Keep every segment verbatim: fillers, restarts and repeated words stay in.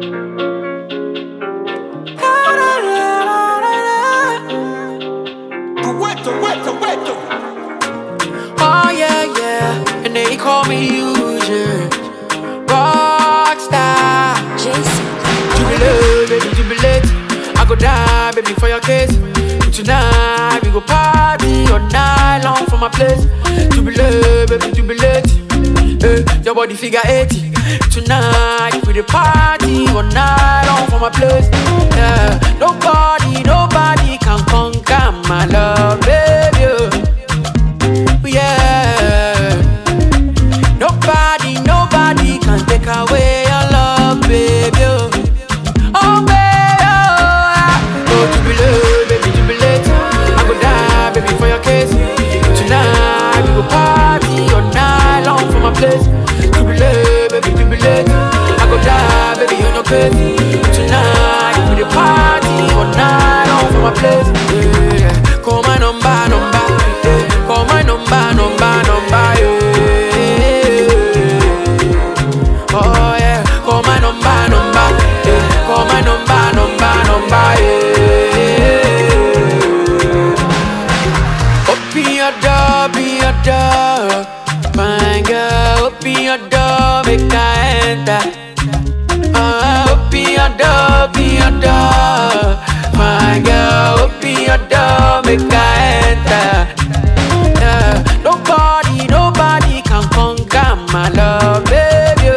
Oh yeah, yeah, and they call me Eugene, rockstar. Jason. Jubilate, baby, jubilate. I go die, baby, for your case. Tonight we go party all night long for my place. Jubilate, baby, jubilate. Eh, your body figure eighty. Tonight we the party all night long for my place. Yeah, nobody, nobody can conquer my love, baby. Yeah, nobody, nobody can take away your love, baby. Oh, baby, oh, jubilate, baby, jubilate. I go die, baby, for your case. Tonight we go party all night long for my place. Jubilate, baby, jubilate. I go die, baby, on your case. Tonight we the party all night long for my place. Yeah, call my number, number. Yeah, call my number, number, number. Yeah. Oh yeah, call my number, number. Yeah, call my number, number, number. Yeah. Open your door, open your door. Fine girl, open your door, make I enter. Uh, open your door, open your door. Fine girl, open your door, make I enter. Yeah, nobody, nobody can conquer my love, baby.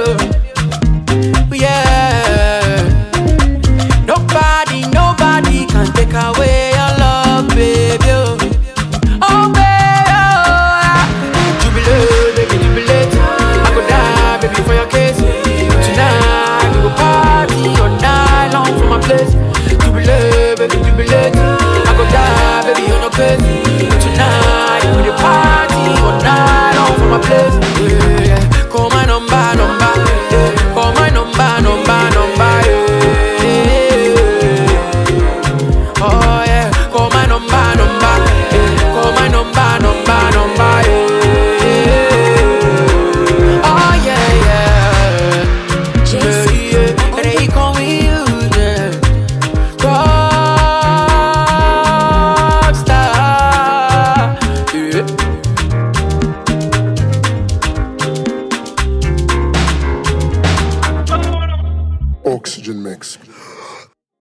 Yeah, nobody, nobody can take away your love, baby. Oh, baby, oh, jubilate, baby, jubilate. I go die, baby, for your case. Tonight we go party all night long for my place.